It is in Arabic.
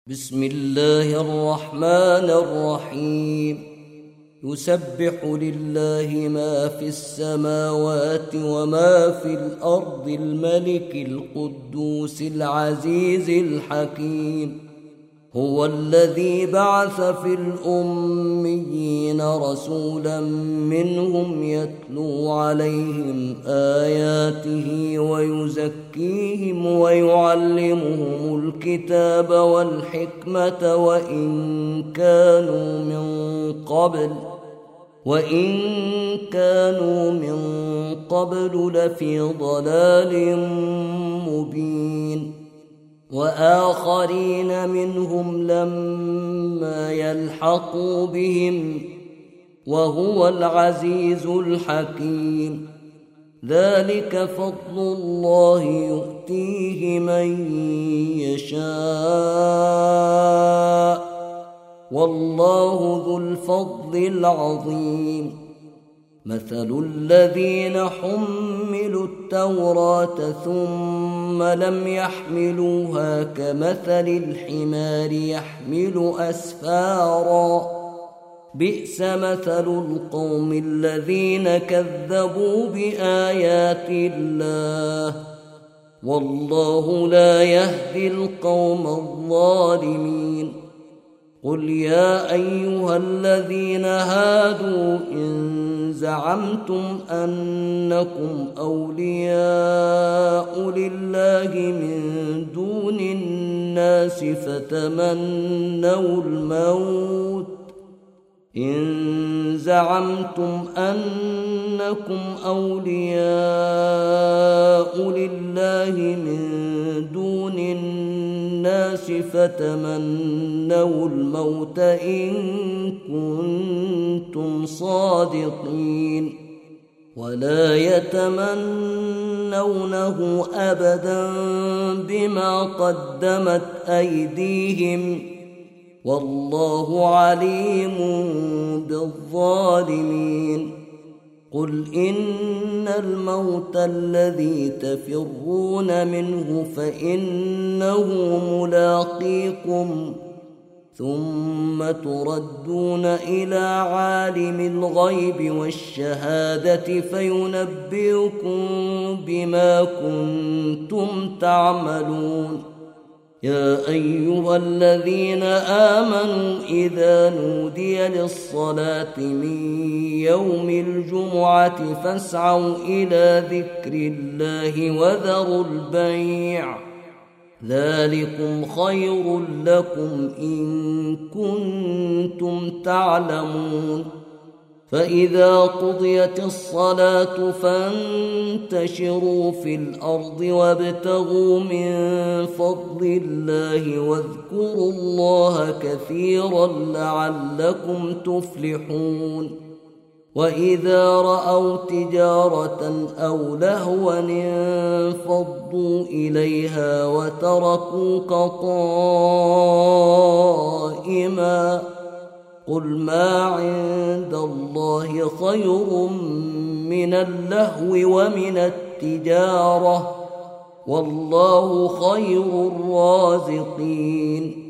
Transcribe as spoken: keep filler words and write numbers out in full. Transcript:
بسم الله الرحمن الرحيم يسبح لله ما في السماوات وما في الأرض الملك القدوس العزيز الحكيم هو الذي بعث في الأميين رسولا منهم يتلو عليهم آياته ويزكيهم ويعلمهم الكتاب والحكمة وإن كانوا من قبل وإن كانوا من قبل لفي ضلال مبين وآخرين منهم لما يلحقوا بهم وهو العزيز الحكيم ذلك فضل الله يؤتيه من يشاء والله ذو الفضل العظيم مثل الذين حملوا التوراة ثم لم يحملوها كمثل الحمار يحمل أسفارا بئس مثل القوم الذين كذبوا بآيات الله والله لا يهدي القوم الظالمين قل يا أيها الذين هادوا إن زعمتم أنكم أولياء لله من دون الناس فتمنوا الموت إن زعمتم أنكم أولياء لله من دون الناس فتمنوا الموت إن كنتم صادقين ولا يتمنونه أبدا بما قدمت أيديهم والله عليم بالظالمين قل إن الموت الذي تفرون منه فإنه ملاقيكم ثم تردون إلى عالم الغيب والشهادة فينبئكم بما كنتم تعملون يا أيها الذين آمنوا إذا نودي للصلاة من يوم الجمعة فاسعوا إلى ذكر الله وذروا البيع ذلكم خير لكم إن كنتم تعلمون فإذا قضيت الصلاة فانتشروا في الأرض وابتغوا من فضل الله واذكروا الله كثيرا لعلكم تفلحون وإذا رأوا تجارة أو لهوا انفضوا إليها وتركوك قائما قل ما عند الله خير من اللهو ومن التجارة والله خير الرازقين